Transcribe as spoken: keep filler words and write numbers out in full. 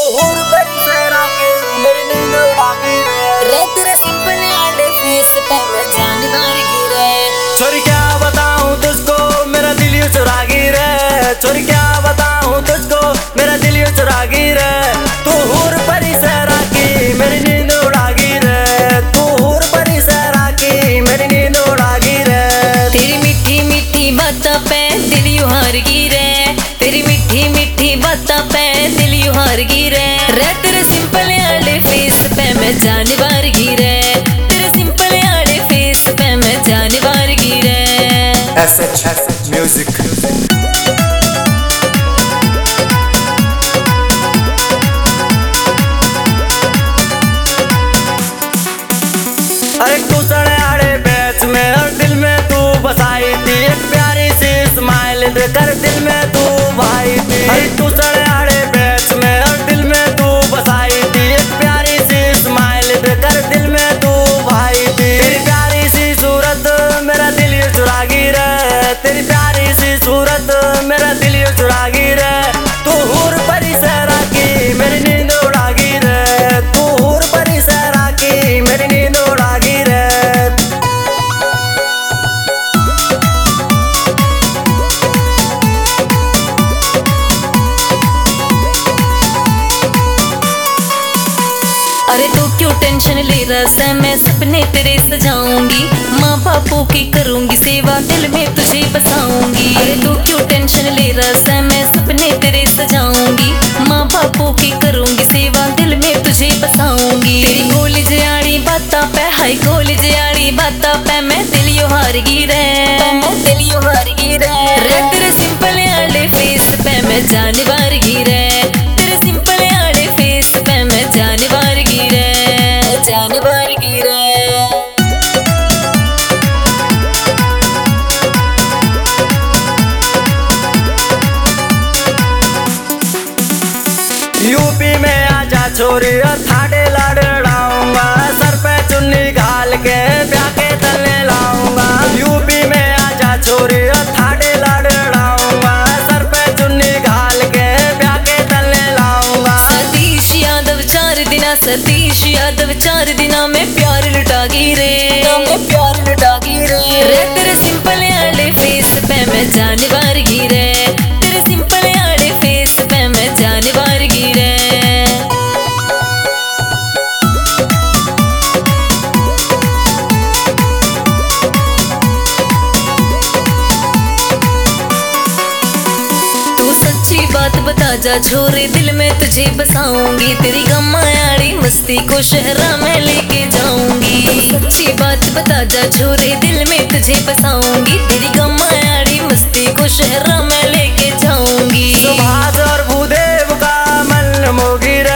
और बड़ी सहरा के मेरी नींद उड़ागी रे तेरे सिंपल आड़े फेस पे मैं जान मार गिरे। छोरी क्या बताऊं तुझको मेरा दिल यूं चुरागी रे। छोरी क्या बताऊं तुझको मेरा दिल यूं चुरागी रे। तू हूर परी सहरा की मेरी नींद उड़ागी रे। तू हूर परी सहरा की मेरी नींद उड़ागी रे। तेरी मीठी मीठी बातों पे दिल यूं हार गिरे। तेरी मीठी मीठी बातों पे दिल यूं हार गिरे रे तेरे सिंपल आड़े फेस पे मैं जान मार गिरे। तेरे सिंपल आड़े फेस पे मैं जान मार गिरे। S H music. अरे तू सड़े आड़े बैच में और दिल में तू बसाई थी एक प्यारी सी स्माइल देकर दिल में तू भाई थी। अरे तू सड़े आड़े बैच में और दिल में तू बसाई थी एक प्यारी सी स्माइल देकर दिल में तू भाई थी। तेरी प्यारी सी सूरत मेरा दिल यूं चुरागी रे। तेरी प्यारी सी सूरत मेरा दिल यूं चुरागी रे। तू हूर परी सहरा की मेरी नींद उड़ागी रे। तू हूर परी सहरा की मेरी नींद उड़ागी रे। अरे तू क्यों टेंशन ले रहा है मैं सपने तेरे सजाऊंगी। माँ बापों की करूंगी सेवा दिल में तुझे बसाऊंगी। अरे तू क्यों टेंशन ले रहा है मैं सपने तेरे सजाऊंगी। माँ बापों की करूंगी सेवा दिल में तुझे बसाऊंगी। तेरी गोली जयाड़ी बातों पे हाय गोली जयाड़ी बातों पे मैं दिल यूं हार गिरे। मैं दिल यूं हार गिरे रे तेरे सिंपल आड़े फेस पे मैं जान मार गिरे। तेरे सिंपल आड़े फेस पे मैं जान मार गिरे जान मार गिरे। यूपी में आजा छोरी थाड़े लड़ाऊंगा। सर पे चुन्नी घाल के ब्याह के तले लाऊंगा। यूपी में आजा छोरी थाड़े लड़ाऊंगा। सर पे चुन्नी घाल के ब्याह के तले लाऊंगा। सतीश यादव चार दिना सतीश यादव चार दिना में प्यार लुटा गिरे। मैं प्यार लुटा गिरे रे तेरे सिंपल आड़े फेस पे मैं जान मार गिरे। तेरे सिंपल आड़े फेस पे मैं जान मार गिरे। सच्ची बात बता जा छोरे दिल में तुझे बसाऊंगी। तेरी गम्मायाड़ी मस्ती को शहरा में लेके जाऊंगी। सच्ची बात बता जा छोरे दिल में तुझे बसाऊंगी। तेरी गम्मायाड़ी मस्ती को शहरा में लेके जाऊंगी। सुभाष और भूदेव का मन मोगी